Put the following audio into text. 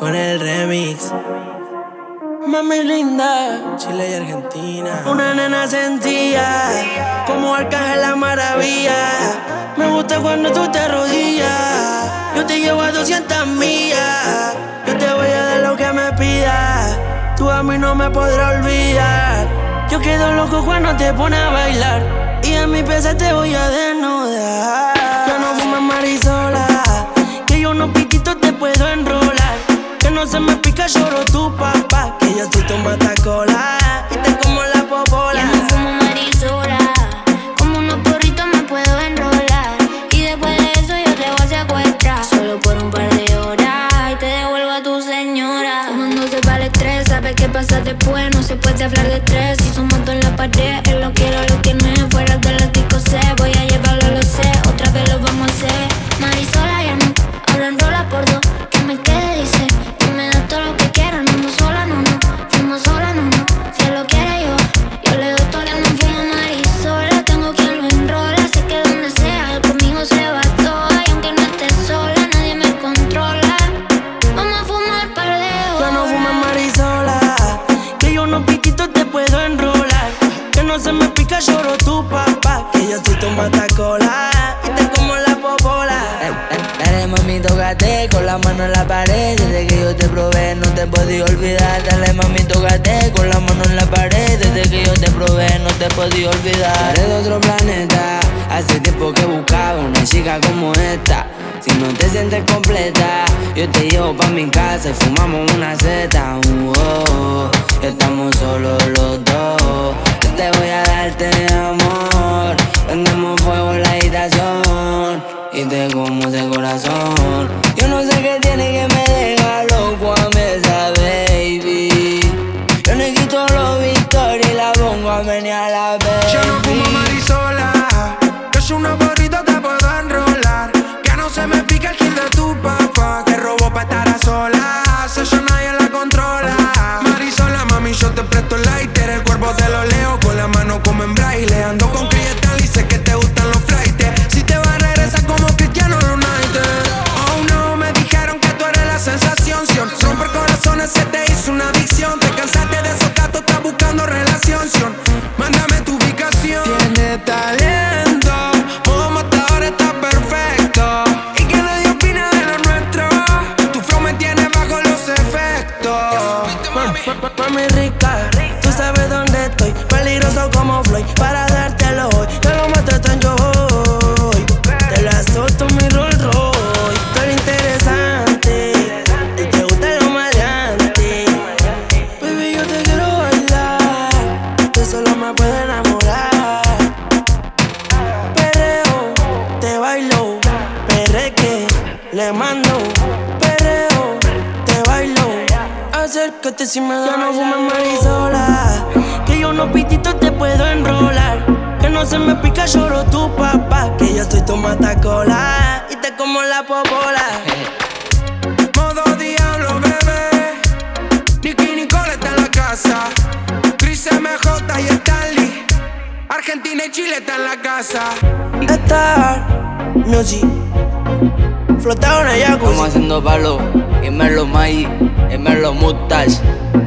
con el remix. Mami linda, Chile y Argentina. Una nena sencilla, como Arcángel la maravilla. Me gusta cuando tú te arrodillas. Yo te llevo a 200 millas. Yo te voy a dar lo que me pidas. Tú a mí no me podrás olvidar. Yo quedo loco cuando te pones a bailar. Y en mi pieza te voy a desnudar. Yo no fumo marisola, que yo unos piquitos te puedo enrolar. Que no se me pica, lloro tu papá. Que yo soy tu matacola y te como la popola. Yo no fumo marisola, como unos porritos me puedo enrolar. Y después de eso yo te voy a secuestrar. Solo por un par de horas y te devuelvo a tu señora. Fumándose para el estrés, sabes qué pasa después. No se puede hablar de estrés si somos dos en la pared. Él lo quiero, lo que no es fuera del látigo sé. Voy a llevarlo, lo sé, otra vez lo vamos a hacer. Marisola ya no, ahora enrola por dos. Que me quede, dice, que me da todo lo que quiera. No, no sola, no, no, fumo sola, no, no. Si él lo quiere yo le doy todo. Que no fumo marisola, tengo quien lo enrola. Sé que donde sea, conmigo se va toda. Y aunque no esté sola, nadie me controla. Vamos a fumar par de horas. Yo no fumo marisola, que yo unos piquitos te puedo enrolar. Que no se me pica, lloro tu papá. Que yo soy tu matacola y te como la popola. Dale mami, tócate con la mano en la pared. Desde que yo te probé no te podía olvidar. Dale mami, tócate con la mano en la pared. Desde que yo te probé no te podía olvidar. Eres de otro planeta, hace tiempo que buscaba una chica como esta. Si no te sientes completa, yo te llevo pa' mi casa y fumamos una zeta. Estamos solos los dos. Yo te voy a darte amor. Prendemos fuego en la habitación y te como ese corazón. Yo no sé qué tiene que me deja loco a mí esa baby. Yo le quito los victorias y la pongo a menear la baby. Yo no fumo marisola, que es una porrita te puedo enrolar. Que no se me pica el kill de tu papá, que robó pa' estar a solas. Ella nadie la controla. Marisola, mami, yo te presto el lighter. El cuerpo te lo leo con la mano como en braille. Ando con Crystal y sé que te gustan los flights. Si te vas a regresar como Cristiano Ronaldo. Oh no, me dijeron que tú eres la sensación. Romper corazones se te hizo una adicción. Te cansaste de esos gatos, estás buscando relación. Mándame tu ubicación. Tiene talento, como hasta ahora está perfecto. Y que nadie opina de lo nuestro. Tu flow me tiene bajo los efectos. Mami rica, tú sabes dónde estoy. Peligroso como Floyd, para dártelo hoy. Te lo mato tan yo hoy. Te la solto mi Rolls Royce. Tú eres interesante y te gusta lo maleante. Baby, yo te quiero bailar, tú solo me puedes enamorar. Perreo, te bailo, perreque, le mando. Perreo, te bailo, acércate si me da. Yo no fumo marisola, que yo unos pititos te puedo enrolar. Que no se me pica, lloro tu papá. Que yo soy tu matacola y te como la popola. Modo diablo, bebé. Nicky Nicole está en la casa. Chris MJ y Stanley. Argentina y Chile está en la casa. Star Music, flotado en el jacuzzi. Estamos haciendo palo, y me lo Mai, y me lo Mustache.